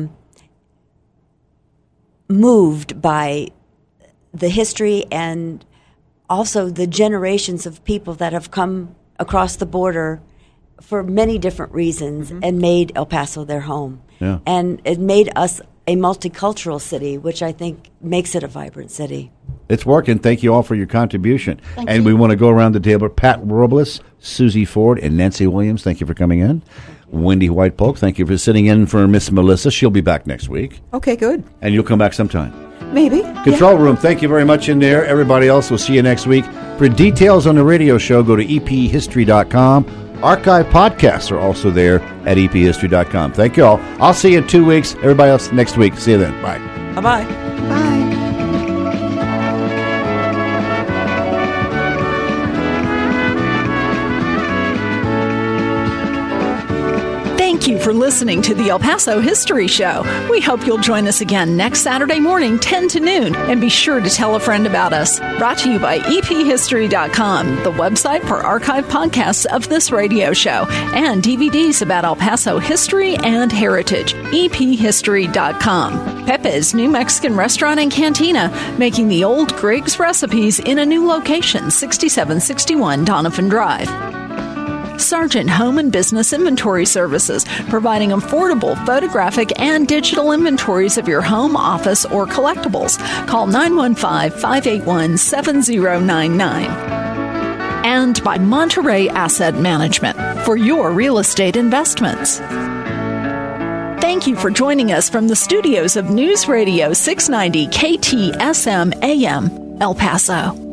moved by the history and also the generations of people that have come across the border for many different reasons and made El Paso their home. Yeah. And it made us a multicultural city, which I think makes it a vibrant city. It's working. Thank you all for your contribution. Thank and you. we want to go around the table. Pat Robles, Susie Ford, and Nancy Williams, thank you for coming in. Wendy White Polk, thank you for sitting in for Miss Melissa. She'll be back next week. Okay, good. And you'll come back sometime. Maybe. Control room, thank you very much in there. Everybody else, we'll see you next week. For details on the radio show, go to ephistory.com. Archive podcasts are also there at ephistory.com. Thank you all. I'll see you in 2 weeks. Everybody else next week. See you then. Bye. Bye-bye. Bye. Thank Thank you for listening to the El Paso History Show. We hope you'll join us again next Saturday morning, 10 to noon, and be sure to tell a friend about us. Brought to you by ephistory.com, the website for archive podcasts of this radio show, and DVDs about El Paso history and heritage. ephistory.com. Pepe's New Mexican Restaurant and Cantina, making the old Griggs recipes in a new location, 6761 Donovan Drive. Sargent Home and Business Inventory Services, providing affordable photographic and digital inventories of your home, office, or collectibles. Call 915-581-7099. And by Monterey Asset Management for your real estate investments. Thank you for joining us from the studios of News Radio 690 KTSM AM, El Paso.